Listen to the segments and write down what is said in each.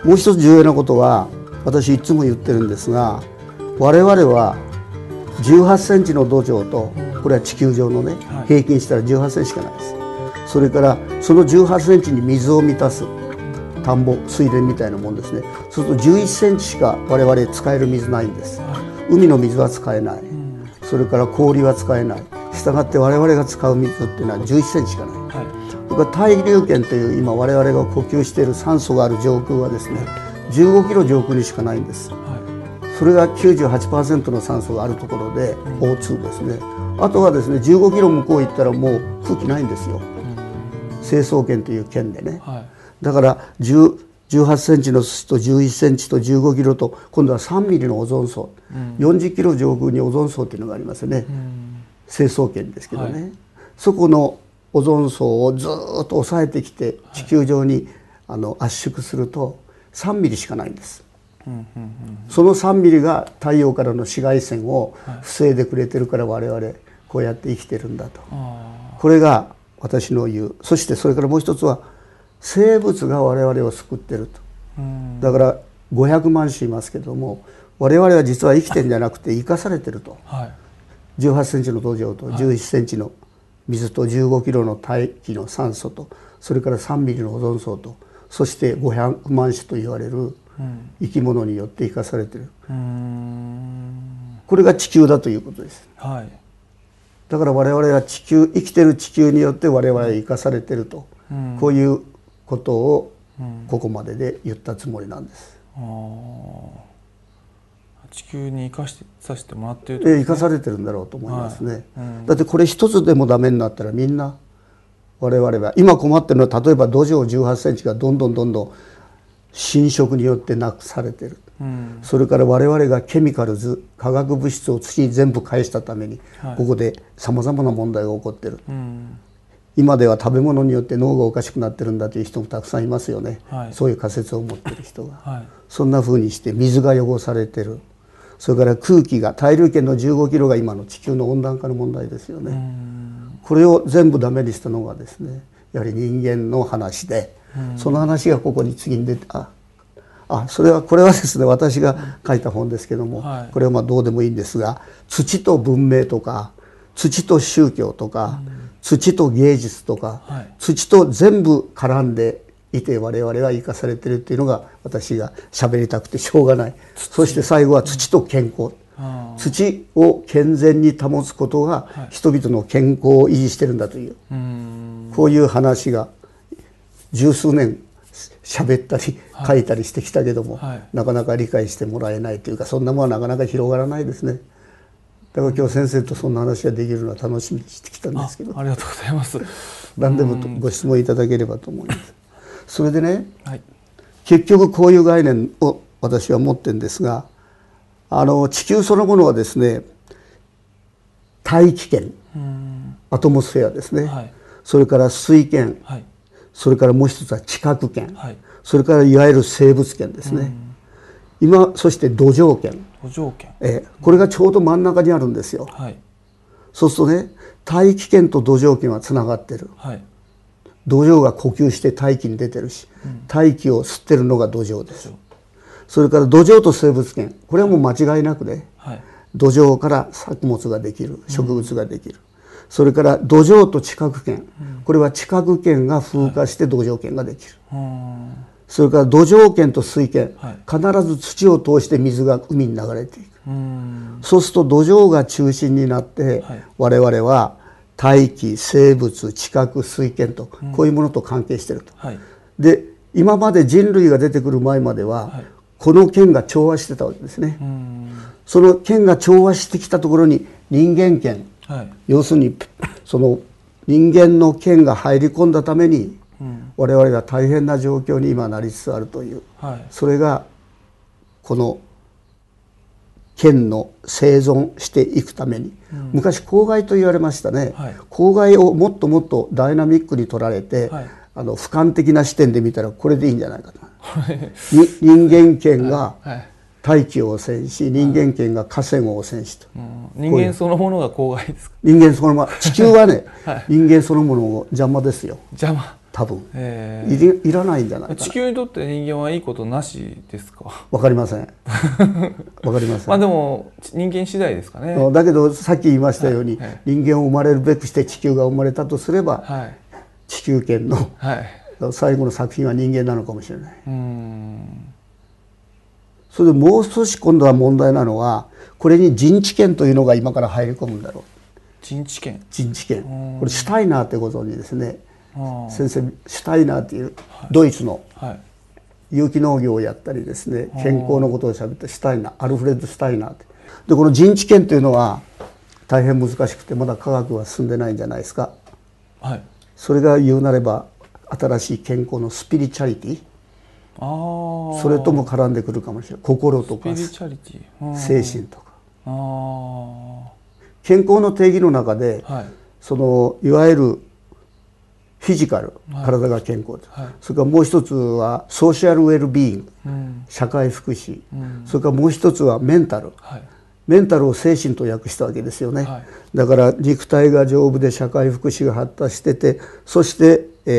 もう一つ重要なことは、私いつも言ってるんですが、我々は18センチの土壌と、これは地球上のね、平均したら18センチしかないです。それからその18センチに水を満たす田んぼ、水田みたいなもんですね。そうすると11センチしか我々使える水ないんです。海の水は使えない。それから氷は使えない。したがって我々が使う水っていうのは11センチしかない。それから対流圏という今我々が呼吸している酸素がある上空はですね、15キロ上空にしかないんです。それが 98% の酸素があるところで O2 ですね。あとはですね、15キロ向こう行ったらもう空気ないんですよ。成層圏という圏でね。だから18センチの土と11センチと15キロと今度は3ミリのオゾン層、40キロ上空にオゾン層というのがありますよね。成層圏ですけどね。そこのオゾン層をずっと抑えてきて地球上に圧縮すると3ミリしかないんです。その3ミリが太陽からの紫外線を防いでくれてるから我々こうやって生きてるんだと。これが私の言う。そしてそれからもう一つは生物が我々を救ってると。だから500万種いますけども、我々は実は生きてるんじゃなくて生かされてると。18センチの土壌と11センチの水と15キロの大気の酸素と、それから3ミリのオゾン層と、そして500万種と言われる生き物によって生かされている。これが地球だということです。だから我々は生きてる地球によって我々は生かされていると、こういうことをここまでで言ったつもりなんです。 地球に生かさせてもらっていると、 生かされてるんだろうと思いますね。だってこれ一つでもダメになったらみんな我々は今困ってるのは、例えば土壌18センチがどんどん侵食によってなくされてる。それから我々がケミカルズ、化学物質を土に全部返したために、ここでさまざまな問題が起こってる。今では食べ物によって脳がおかしくなってるんだという人もたくさんいますよね。そういう仮説を持ってる人が、そんなふうにして水が汚されてる。それから空気が、対流圏の15キロが今の地球の温暖化の問題ですよね。これを全部ダメにしたのがですね、やはり人間の話で、その話がここに次に出て、これはですね、私が書いた本ですけども、これはまあどうでもいいんですが、土と文明とか土と宗教とか、土と芸術とか、土と全部絡んでいて我々は生かされているっていうのが私が喋りたくてしょうがない。そして最後は土と健康。土を健全に保つことが人々の健康を維持してるんだという、こういう話が十数年喋ったり書いたりしてきたけども、なかなか理解してもらえないというか、そんなものはなかなか広がらないですね。だから今日先生とそんな話ができるのは楽しみにしてきたんですけど、 ありがとうございます。 何でもご質問いただければと思います。それでね、結局こういう概念を私は持ってるんですが、地球そのものはですね、大気圏、アトモスフェアですね、それから水圏、それからもう一つは地殻圏、それからいわゆる生物圏ですね。そして土壌圏、これがちょうど真ん中にあるんですよ。そうするとね、大気圏と土壌圏はつながってる。土壌が呼吸して大気に出てるし、大気を吸ってるのが土壌です。それから土壌と生物圏、これはもう間違いなくね、土壌から作物ができる、植物ができる。それから土壌と地殻圏、これは地殻圏が風化して土壌圏ができる。それから土壌圏と水圏、必ず土を通して水が海に流れていく。そうすると土壌が中心になって、我々は大気、生物、地殻、水圏とこういうものと関係していると。で、今まで人類が出てくる前までは、この圏が調和してたわけですね。その圏が調和してきたところに人間圏、要するにその人間の圏が入り込んだために、我々が大変な状況に今なりつつあるという、それがこの圏の生存していくために、昔公害と言われましたね。公害をもっともっとダイナミックに取られて、俯瞰的な視点で見たらこれでいいんじゃないかと。人間圏が大気を汚染し、人間圏が河川を汚染しと。 人間そのものが公害ですか？ 人間そのもの、地球はね、人間そのものを邪魔ですよ。 邪魔。 多分いらないんじゃないかな。 地球にとって人間はいいことなしですか？ わかりません。わかりません。 まあでも人間次第ですかね。 だけどさっき言いましたように、 はい、 人間を生まれるべくして地球が生まれたとすれば、 はい、 地球圏の、 はい、 最後の作品は人間なのかもしれない。それでもう少し今度は問題なのは、これに人知見というのが今から入り込むんだろう。 人知見。 人知見。これシュタイナーってご存知ですね。先生シュタイナーっていうドイツの有機農業をやったりですね、健康のことをしゃべったシュタイナー、アルフレッド・シュタイナーって。でこの人知見というのは大変難しくてまだ科学は進んでないんじゃないですか。 はい、 それが言うなれば新しい健康のスピリチャリティ、それとも絡んでくるかもしれない。心とか精神とか。健康の定義の中で、はい、いわゆるフィジカル、体が健康、はい、それからもう一つはソーシャルウェルビーイング、社会福祉、それからもう一つはメンタル、はい、メンタルを精神と訳したわけですよね、はい、だから肉体が丈夫で社会福祉が発達してて、そして、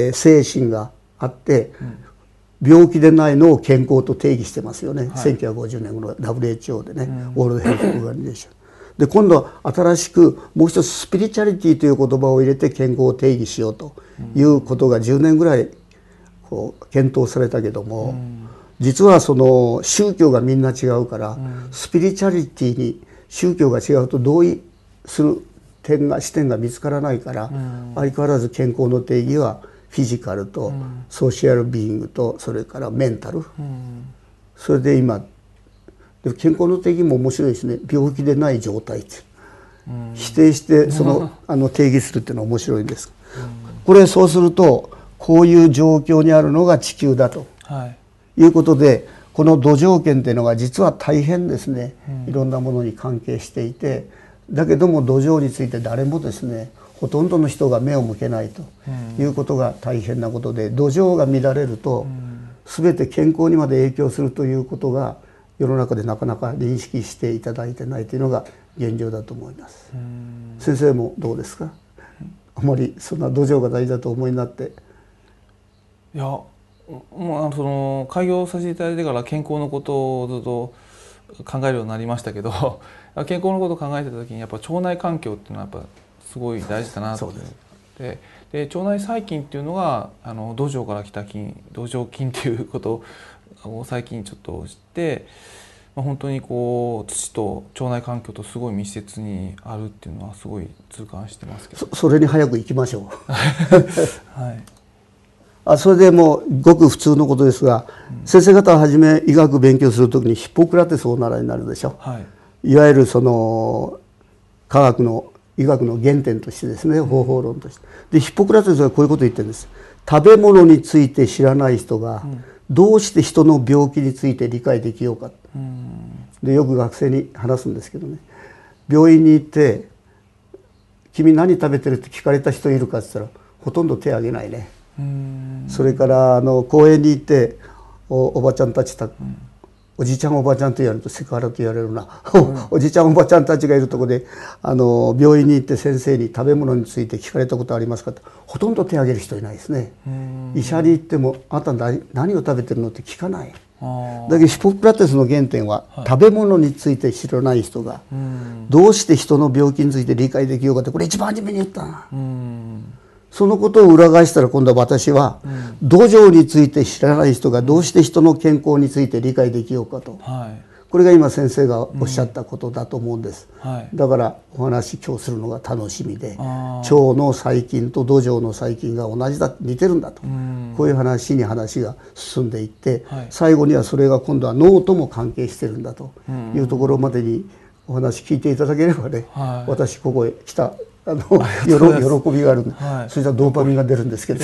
精神があって、病気でないのを健康と定義してますよね、はい、1950年の WHO でね、ワールドヘルスオーガニゼーションで、今度は新しくもう一つスピリチャリティという言葉を入れて健康を定義しようということが10年ぐらい検討されたけども、実はその宗教がみんな違うから、スピリチャリティに宗教が違うと同意する視点が見つからないから、相変わらず健康の定義はフィジカルとソーシャルビーイングとそれからメンタル、それで今健康の定義も面白いですね。病気でない状態って、否定して定義するっていうのは面白いんです。これそうするとこういう状況にあるのが地球だと、いうことで、この土壌圏っていうのが実は大変ですね、いろんなものに関係していて、だけども土壌について誰もですね、ほとんどの人が目を向けないということが大変なことで、土壌が乱れると全て健康にまで影響するということが世の中でなかなか認識していただいてないというのが現状だと思います。先生もどうですか？あまりそんな土壌が大事だと思いになって。 いや、もう開業させていただいてから健康のことをずっと考えるようになりましたけど健康のことを考えてた時にやっぱ腸内環境っていうのはやっぱすごい大事だなと思って、で腸内細菌っていうのが土壌から来た菌、土壌菌っていうことを最近ちょっと知って、本当にこう土と腸内環境とすごい密接にあるっていうのはすごい痛感してますけど、 それに早く行きましょうはい、それでもうごく普通のことですが、先生方はじめ医学勉強するときにヒポクラテスをお習いになるでしょ、はい、いわゆるその科学の医学の原点としてですね、方法論としてで、ヒポクラテスはこういうことを言ってるんです。食べ物について知らない人がどうして人の病気について理解できようか、でよく学生に話すんですけどね、病院に行って「君何食べてる?」って聞かれた人いるかって言ったらほとんど手を挙げないね。それから公園に行っておばちゃんたちおじいちゃんおばちゃんと言われるとセクハラと言われるなおじいちゃんおばちゃんたちがいるところで病院に行って先生に食べ物について聞かれたことありますかってほとんど手を挙げる人いないですね。医者に行っても「あなた何を食べてるの?」って聞かない。だけどヒポクラテスの原点は、食べ物について知らない人がどうして人の病気について理解できようかって、これ一番初めに言ったな。そのことを裏返したら今度は私は、土壌について知らない人がどうして人の健康について理解できようかと、これが今先生がおっしゃったことだと思うんです、だからお話今日するのが楽しみで、腸の細菌と土壌の細菌が同じだ、似てるんだと、こういう話に話が進んでいって、最後にはそれが今度は脳とも関係してるんだというところまでにお話聞いていただければね、私ここへ来た喜びがあるんで、そしたらドーパミンが出るんですけど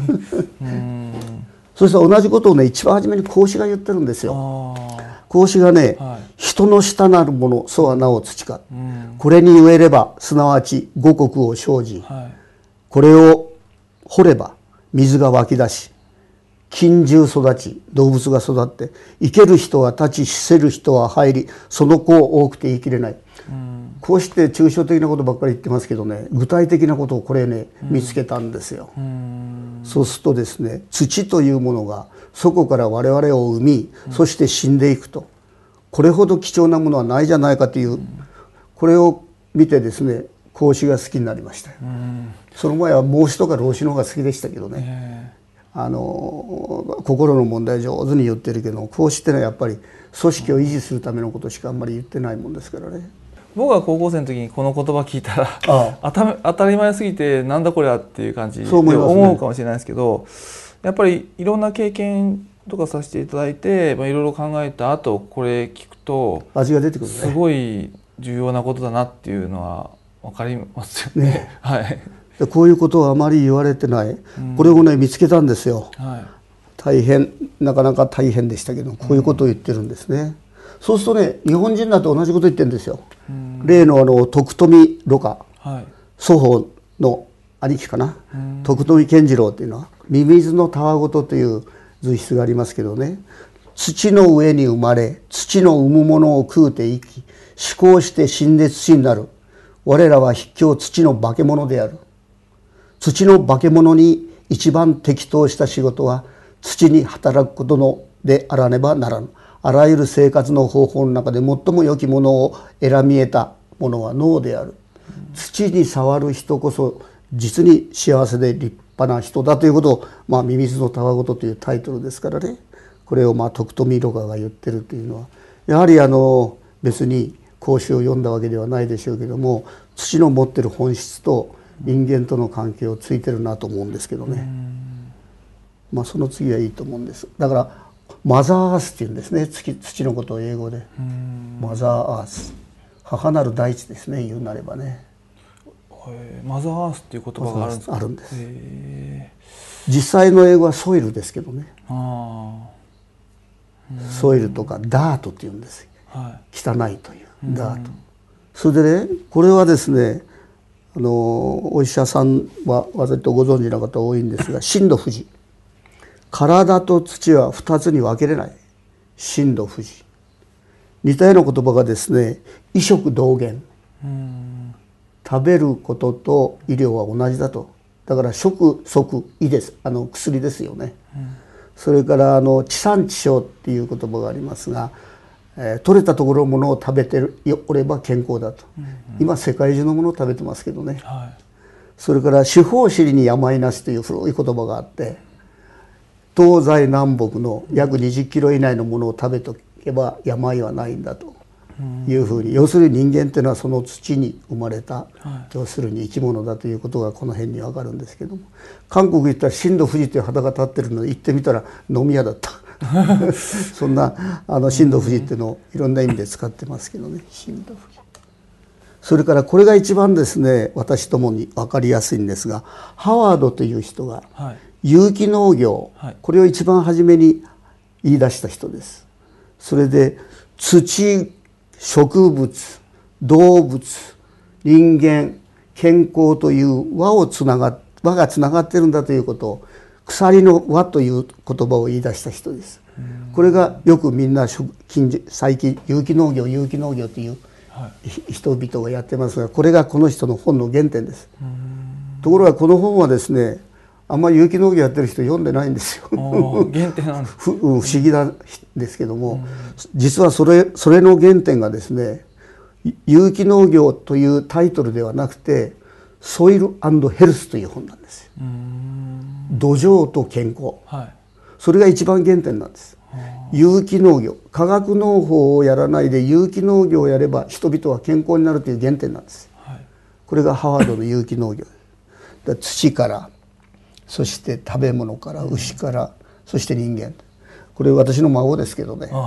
そしたら同じことをね、一番初めに孔子が言ってるんですよ。孔子がね、人の下なるもの、そはなお土か、これに植えればすなわち五穀を生じ、これを掘れば水が湧き出し、菌獣育ち、動物が育って、生ける人は立ち、死せる人は入り、その子多くて言い切れない。こうして抽象的なことばっかり言ってますけどね、具体的なことをこれね見つけたんですよ。 そうするとですね、土というものがそこから我々を生み、そして死んでいくと、これほど貴重なものはないじゃないかという、これを見てですね、孔子が好きになりましたよ。その前は孟子とか老子の方が好きでしたけどね、心の問題上手に言ってるけど、孔子ってのはやっぱり組織を維持するためのことしかあんまり言ってないもんですからね。 僕が高校生の時にこの言葉聞いたら当たり前すぎてなんだこれはっていう感じで思うかもしれないですけど、やっぱりいろんな経験とかさせていただいて、いろいろ考えた後これ聞くと味が出てくるね。 すごい重要なことだなっていうのは分かりますよね。はい。 こういうことはあまり言われてない、これをね見つけたんですよ。大変なかなか大変でしたけど、こういうことを言ってるんですね。そうするとね、日本人だと同じこと言ってるんですよ。例の徳富蘆花、祖父の兄貴かな、徳富健次郎っていうのはミミズのたわごとという随筆がありますけどね、土の上に生まれ土の生むものを食うて生き、思考して死んで土になる。我らは筆境土の化け物である。土の化け物に一番適当した仕事は土に働くことのであらねばならぬ。あらゆる生活の方法の中で最も良きものを選み得たものは脳である。土に触る人こそ実に幸せで立派な人だということを、ミミズのたわごとというタイトルですからね、これを徳富蘆花が言ってるというのは、やはり別に孔子を読んだわけではないでしょうけども、土の持ってる本質と人間との関係をついてるなと思うんですけどね。その次はいいと思うんです。だからマザーアースっていうんですね、土のことを英語で。マザーアース、母なる大地ですね、言うなればね。 マザーアースっていう言葉があるんですか？ あるんです。実際の英語はソイルですけどね。ソイルとかダートっていうんです。汚いというダート。それでね、これはですね、お医者さんは割とご存知の方多いんですが、震度富士、体と土は2つに分けれない。震度富士、似たような言葉がですね、医食同源、食べることと医療は同じだと。だから食即医です、薬ですよね。それから地産地消っていう言葉がありますが、取れたところのものを食べておれば健康だと。今世界中のものを食べてますけどね。それから四方尻に病なしという古い言葉があって、東西南北の約20キロ以内のものを食べとけば病はないんだというふうに、要するに人間っていうのはその土に生まれた、要するに生き物だということがこの辺に分かるんですけども、韓国行ったら震度富士という旗が立ってるので行ってみたら飲み屋だったそんな震度富士っていうのをいろんな意味で使ってますけどね、震度富士。それからこれが一番ですね、私どもに分かりやすいんですが、ハワードという人が有機農業、これを一番初めに言い出した人です。それで土、植物、動物、人間、健康という輪がつながってるんだということを、鎖の輪という言葉を言い出した人です。これがよくみんな最近有機農業という人々がやってますが、これがこの人の本の原点です。ところがこの本はですね、あんまり有機農業やってる人読んでないんですよ。 原点なんです。 不思議なんですけども、実はそれの原点がですね、有機農業というタイトルではなくて、ソイル&ヘルスという本なんですよ。土壌と健康、それが一番原点なんです。有機農業、化学農法をやらないで有機農業をやれば人々は健康になるという原点なんです。これがハワードの有機農業。土から、そして食べ物から、牛から、そして人間。これ私の孫ですけどね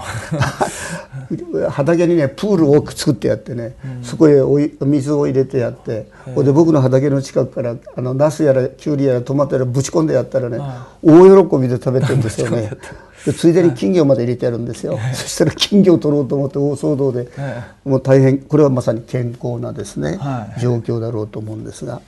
畑にねプールを作ってやってね、そこへ水を入れてやって、で僕の畑の近くからナスやらキュウリやらトマトやらぶち込んでやったらね、大喜びで食べてるんですよね。でついでに金魚まで入れてやるんですよ。そしたら金魚を取ろうと思って大騒動で、もう大変、これはまさに健康なですね、状況だろうと思うんですが、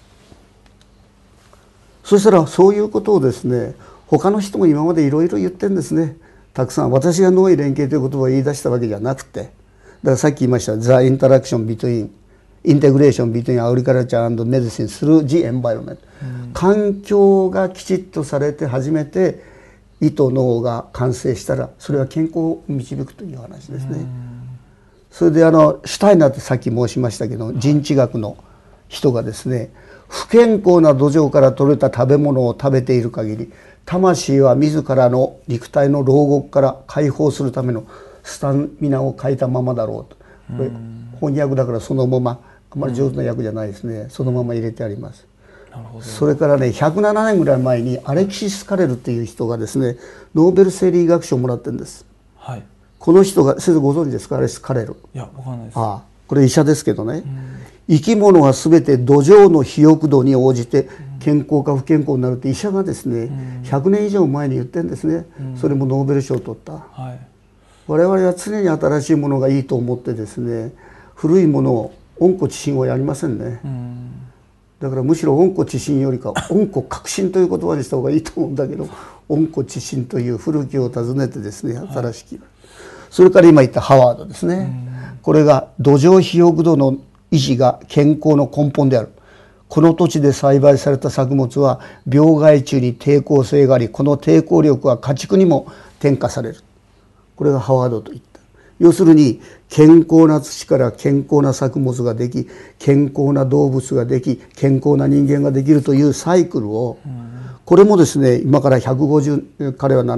そしたらそういうことをですね、他の人も今までいろいろ言ってるんですね。たくさん。私が農医連携という言葉を言い出したわけじゃなくて、だからさっき言いました「The Interaction Between インテグレーションビトゥインアグリカルチャー&メディシンスルージエンバイロメント、環境がきちっとされて初めて胃と脳が完成したらそれは健康を導くという話ですね。それでシュタイナーってさっき申しましたけど、人知学の人がですね、不健康な土壌から取れた食べ物を食べている限り魂は自らの肉体の牢獄から解放するためのスタミナを欠いたままだろうと。これ翻訳だからそのまま、あまり上手な訳じゃないですね、そのまま入れてあります。それからね、107年ぐらい前にアレキシス・カレルっていう人がですね、ノーベル生理学賞をもらってるんです。 はい、 この人が先生ご存知ですか？アレキシス・カレル。 いや、わかんないです。 これ医者ですけどね、生き物は全て土壌の肥沃度に応じて健康か不健康になるって医者がですね、100年以上前に言ってるんですね。それもノーベル賞を取った。はい、我々は常に新しいものがいいと思ってですね、古いものを温故知新をやりませんね。だからむしろ温故知新よりか温故革新という言葉にした方がいいと思うんだけど、温故知新という古きを訪ねてですね、新しき、はい、それから今言ったハワードですね。これが土壌肥沃度の維持が健康の根本である。この土地で栽培された作物は病害虫に抵抗性があり、この抵抗力は家畜にも転化される。これがハワードと言った。要するに健康な土から健康な作物ができ、健康な動物ができ、健康な人間ができるというサイクルを、これもですね、今から150、彼は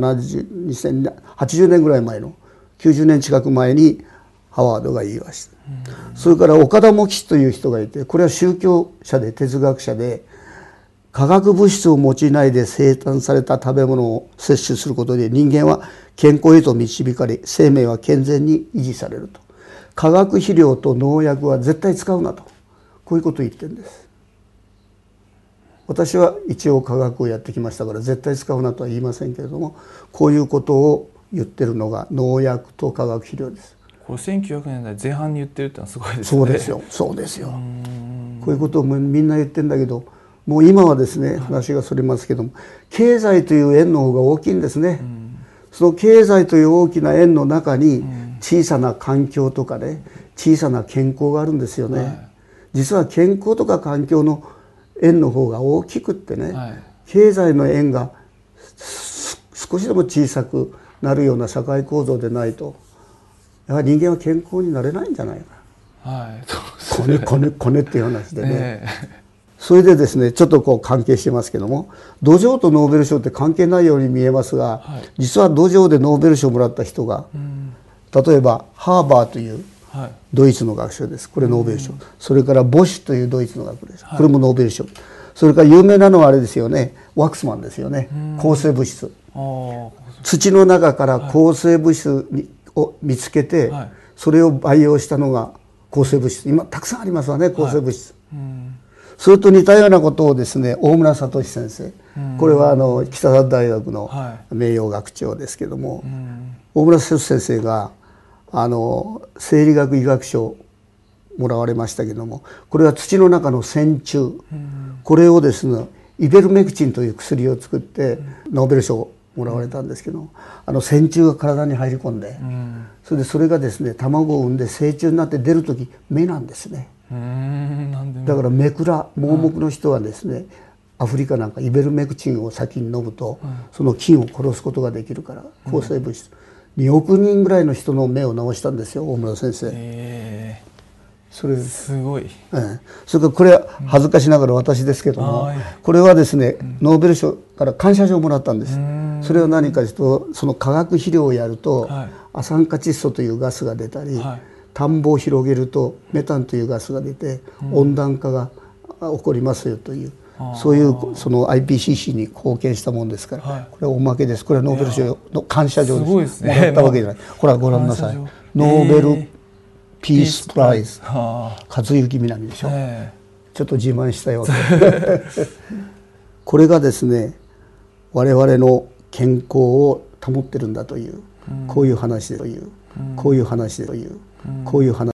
80年ぐらい前の90年近く前にハワードが言いました。それから岡田茂吉という人がいて、これは宗教者で哲学者で、化学物質を用いないで生産された食べ物を摂取することで人間は健康へと導かれ、生命は健全に維持されると。化学肥料と農薬は絶対使うなと、こういうことを言ってるんです。私は一応科学をやってきましたから絶対使うなとは言いませんけれども、こういうことを言ってるのが農薬と化学肥料です。 これ1900年代前半に言ってるってのはすごいですね。 そうですよ、そうですよ。こういうことをみんな言ってるんだけど、もう今はですね、話がそれますけども、経済という円の方が大きいんですね。その経済という大きな円の中に小さな環境とかね、小さな健康があるんですよね。実は健康とか環境の円の方が大きくってね、経済の円が少しでも小さくなるような社会構造でないと、やはり人間は健康になれないんじゃないかな。コネっていう話でね。それでですね、ちょっとこう関係してますけども、土壌とノーベル賞って関係ないように見えますが、実は土壌でノーベル賞をもらった人が、例えばハーバーというドイツの学者です。これノーベル賞。それからボシュというドイツの学者です。これもノーベル賞。それから有名なのはあれですよね、ワクスマンですよね。抗生物質。土の中から抗生物質を見つけて、それを培養したのが抗生物質。今たくさんありますわね、抗生物質。それと似たようなことをですね、大村聡先生、これは北里大学の名誉学長ですけども、大村聡先生が生理学医学賞をもらわれましたけども、これは土の中の線虫、これをですね、イベルメクチンという薬を作ってノーベル賞をもらわれたんですけど、線虫が体に入り込んで、それがですね、卵を産んで成虫になって出る時目なんですね。だから盲目の人はですね、アフリカなんかイベルメクチンを先に飲むと、その菌を殺すことができるから、抗生物質、2億人ぐらいの人の目を治したんですよ、大村先生。それすごい。 それからこれは恥ずかしながら私ですけども、これはですね、ノーベル賞から感謝状をもらったんです。それは何かというと、その化学肥料をやると亜酸化窒素というガスが出たり、田んぼを広げるとメタンというガスが出て温暖化が起こりますよという、そういうその IPCC に貢献したもんですから、これはおまけです。これはノーベル賞の感謝状です。もらったわけじゃない。ほらご覧なさい。ノーベルピースプライズ、和幸みなみでしょ。ちょっと自慢したよ。これがですね、我々の健康を保ってるんだという、こういう話でという、こういう話でという、こういう話。